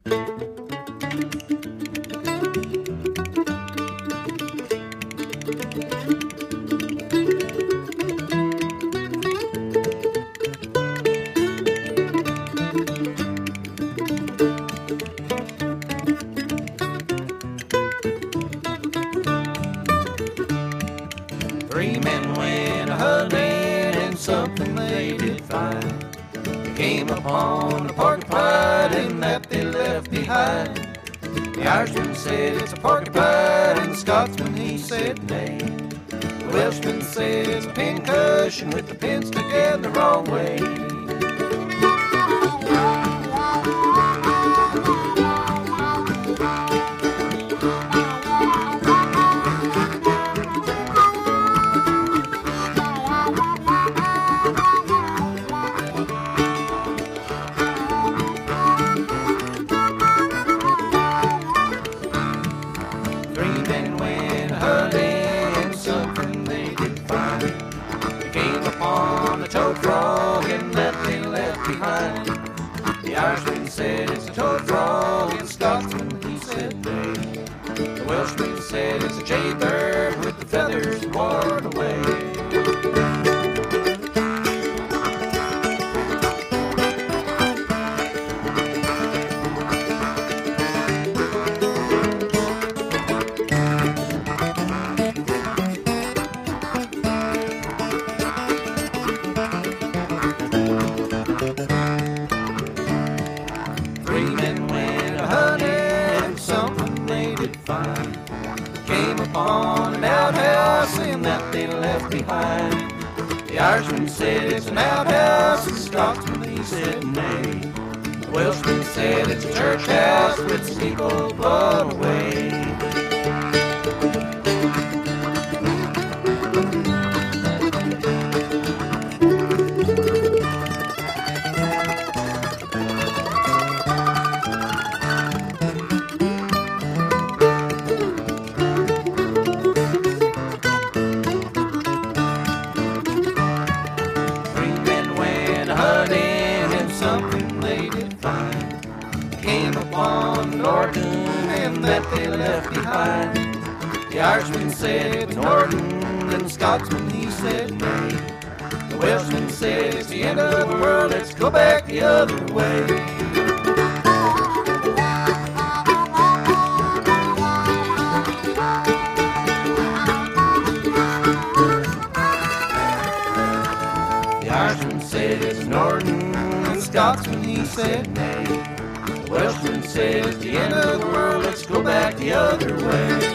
Three men went a-hunting, and something they did find. They came upon a porcupine, and that they left behind. The Irishman said it's a porcupine, and the Scotsman he said nay. The Welshman said it's a pincushion with the pins stuck in the wrong way. Behind. The Irishman said it's a toad frog, and the Scotsman he said nay. The Welshman said it's a jaybird with the feathers worn away. Three men went a-hunting, and something they did find. Came upon an outhouse, and that they left behind. The Irishman said it's an outhouse, and the Scotsman he said nay. The Welshman said it's a church house with the steeple blown away. Something they did find. Came upon Norton, and that they left behind. The Irishman said it's Norton, and the Scotsman he said nay. The Welshman said it's the end of the world, let's go back the other way. The Irishman said it's Norton, the Scotsman he said nay. The Welshman says the end of the world, let's go back the other way.